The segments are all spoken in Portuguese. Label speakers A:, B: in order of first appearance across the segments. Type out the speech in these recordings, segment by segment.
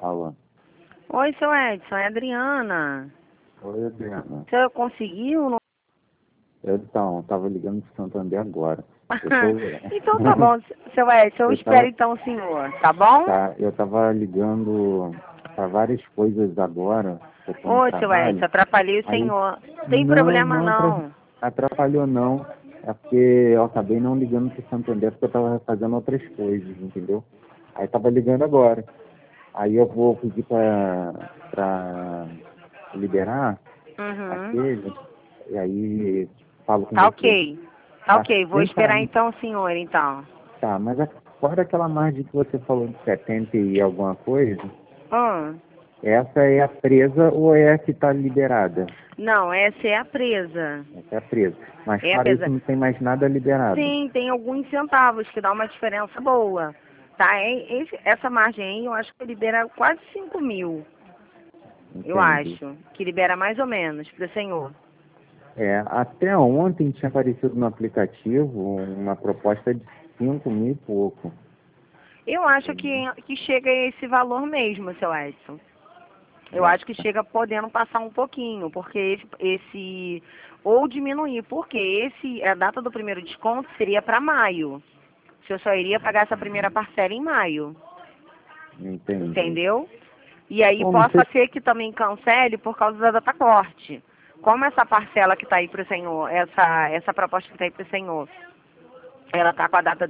A: Alô.
B: Oi, seu Edson, é a Adriana.
A: Oi, Adriana.
B: Você conseguiu? Não...
A: Eu tava ligando de Santander agora.
B: Então tá bom, seu Edson, eu espero então o senhor, tá bom?
A: Tá, eu tava ligando para várias coisas agora, que eu tô no
B: Oi, seu
A: trabalho.
B: Edson, atrapalhei o
A: Aí,
B: senhor. Não tem problema não.
A: atrapalhou não. É porque eu acabei não ligando pro Santander porque eu tava fazendo outras coisas, entendeu? Aí tava ligando agora. Aí eu vou pedir pra liberar
B: Uhum.
A: aquele, e aí falo com
B: Tá
A: você.
B: ok. Tá
A: Tá?
B: ok, vou
A: Vem cá,
B: esperar então o senhor, então.
A: tá, mas fora aquela margem que você falou de 70 e alguma coisa,
B: Hum.
A: essa é a presa ou é a que está liberada?
B: Não, essa é a presa.
A: Essa é a presa. Mas
B: É a
A: fora isso
B: presa.
A: não tem mais nada liberado.
B: Sim, tem alguns centavos que dá uma diferença boa. Tá? Essa margem aí, eu acho que libera quase 5.000. Eu
A: Entendi.
B: acho. Que libera mais ou menos para o senhor.
A: É, até ontem tinha aparecido no aplicativo uma proposta de 5.000 e pouco.
B: Eu acho
A: Entendeu?
B: que chega a esse valor mesmo, seu Edson. Eu
A: É,
B: acho que chega podendo passar um pouquinho, porque ou diminuir, porque a data do primeiro desconto seria para maio. O senhor só iria pagar essa primeira parcela em maio,
A: entendi.
B: entendeu? E aí
A: Bom, não sei.
B: possa ser que também cancele por causa da data corte. Como essa parcela que está aí para o senhor, essa proposta que está aí para o senhor, ela está com a data.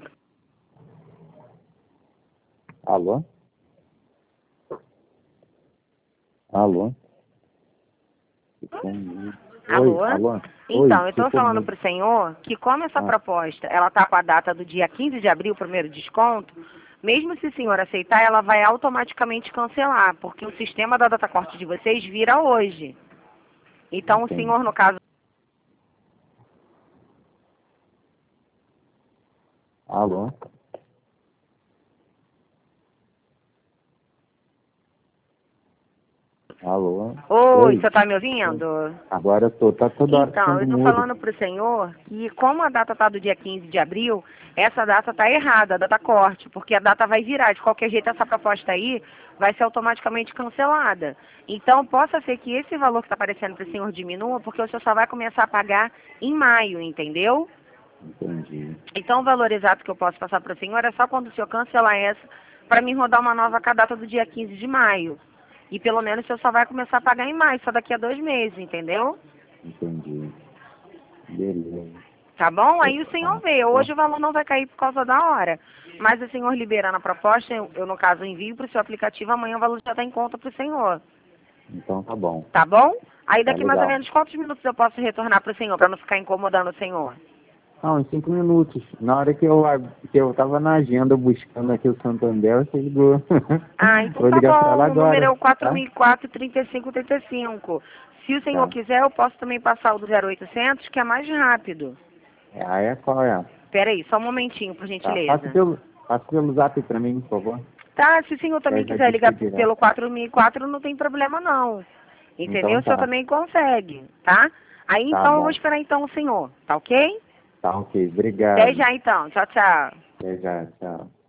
A: Alô? Alô? Ficou mudo. Oi,
B: Alô?
A: alô? Oi,
B: Então, eu estou
A: ficou
B: falando
A: mudo.
B: para o senhor que como essa
A: Ah,
B: proposta, ela está com a data do dia 15 de abril, primeiro desconto, mesmo se o senhor aceitar, ela vai automaticamente cancelar, porque o sistema da data corte de vocês vira hoje. Então, o
A: entendi.
B: senhor, no caso...
A: Alô? Alô?
B: Oi,
A: Oi?
B: você está me
A: Oi.
B: ouvindo?
A: Agora eu tô, tá toda hora
B: Então, eu
A: ficando
B: estou
A: mudo.
B: falando para o senhor que como a data está do dia 15 de abril, essa data está errada, a data corte, porque a data vai virar. De qualquer jeito, essa proposta aí vai ser automaticamente cancelada. Então, possa ser que esse valor que está aparecendo para o senhor diminua, porque o senhor só vai começar a pagar em maio, entendeu?
A: Entendi.
B: Então, o valor exato que eu posso passar para o senhor é só quando o senhor cancelar essa, para mim rodar uma nova com a data do dia 15 de maio. E pelo menos o senhor só vai começar a pagar em maio, só daqui a 2 meses, entendeu?
A: Entendi. Beleza.
B: Tá bom?
A: Eu,
B: Aí o senhor
A: tá.
B: vê.
A: Ó,
B: Hoje o valor não vai cair por causa da hora. Mas o senhor liberando a proposta, eu no caso envio para o seu aplicativo, amanhã o valor já está em conta para o senhor.
A: então tá bom.
B: Tá bom? Aí
A: Tá
B: daqui mais ou
A: legal.
B: menos quantos minutos eu posso retornar para o senhor, para não ficar incomodando o senhor?
A: Não, em 5 minutos. Na hora que eu tava na agenda buscando aqui o Santander, você ligou.
B: Ah, então
A: Vou
B: tá
A: ligar pra ela
B: bom. O número é
A: agora,
B: o
A: tá?
B: 4004-3535. Se o senhor
A: Tá.
B: quiser, eu posso também passar o do 0800, que é mais rápido.
A: É, aí é qual é?
B: Pera aí, só um momentinho, por
A: Tá.
B: gentileza.
A: Passe pelo zap pra mim, por favor.
B: Tá, se o senhor
A: Que aí
B: também
A: já
B: quiser
A: disse
B: ligar
A: direto.
B: pelo 4004, não tem problema não. Entendeu?
A: Então
B: O senhor
A: tá.
B: também consegue, tá? Aí
A: Tá
B: então eu vou
A: bom.
B: esperar então o senhor, tá ok?
A: Tá ok.
B: Até
A: Obrigado.
B: já então. Tchau, tchau.
A: Até já. Tchau.